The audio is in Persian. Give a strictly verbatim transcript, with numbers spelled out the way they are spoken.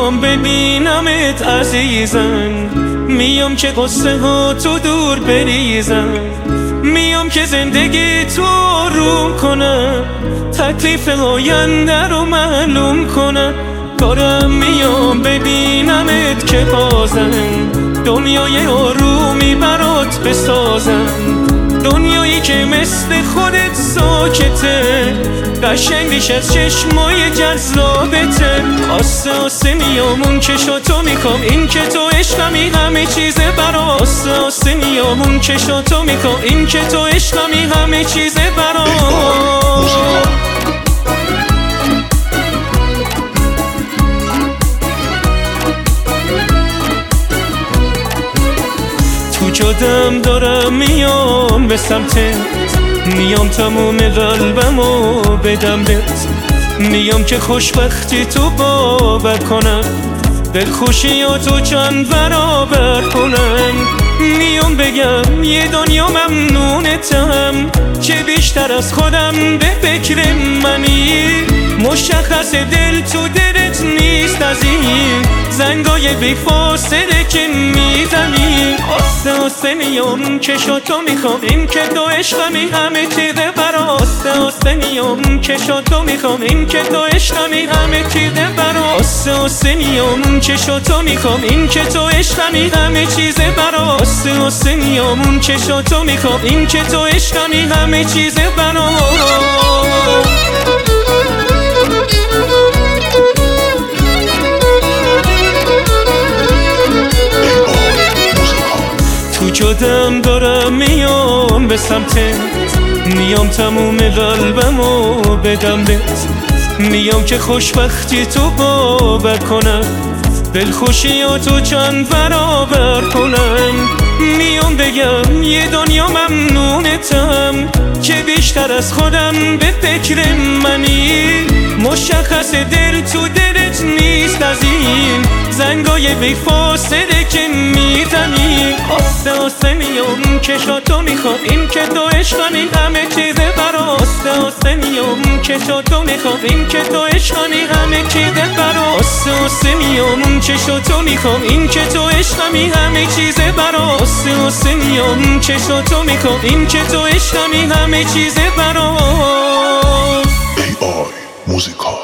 میام ببینمت عزیزم، میام که قصه ها تو دور بریزم، میام که زندگی تو آروم کنم، تکلیف آینده رو معلوم کنم. دارم میام ببینمت که بازم دنیای آرومی برات بسازم، دنیایی که مثل خودت ساکته، قشنگش از چشمای جذابته. آسه آسه میام اون چشاتو میخوام، این که تو عشقمی همه چیزه برام. آسه آسه میام اون چشاتو میخوام، این که تو عشقمی همه چیزه برام. تو جادم دارم میام به سمتت، میام تموم قلبمو بدم بهت، میام که خوشبختی تو باور کنم، دلخوشیاتو چند برابر کنم. میام بگم یه دنیا ممنونتم، چه بیشتر از خودم به فکر منی. مشخص دل تو دلت نیست از این زنگای بی فاصله که میزنی. آسته آسته میام چشاتو میخوام، این که تو عشقمی همه چیزه برام. آسته آسته میام چشاتو میخوام، این که تو عشقمی همه چیزه برام. آسته آسته میام چشاتو میخوام، این که تو عشقمی همه چیزه برام. آسته آسته میام چشاتو میخوام، این که تو عشقمی همه چیزه برام. تو جادم دارم میام به سمتت، میام تموم قلبمو بدم بهت، میام که خوشبختی تو باور کنم، دلخوشیاتو چند برابر کنم. میام بگم یه دنیا ممنونتم، که بیشتر از خودم به فکر منی. مشخص دل تو دلت نیست از این زنگای بی فاصله که میزنی. آسته آسته میام چشاتو میخوام، این که تو عشقانی همه چیزه برام. آسته آسته میام چشاتو میخوام، این که تو عشقانی همه چیزه برام. آسته آسته میام چشاتو میخوام، این که تو عشقمی همه چیزه برام. آسته آسته میام چشاتو میخوام، این که تو عشقمی همه چیزه برام. ای آی موزیکال.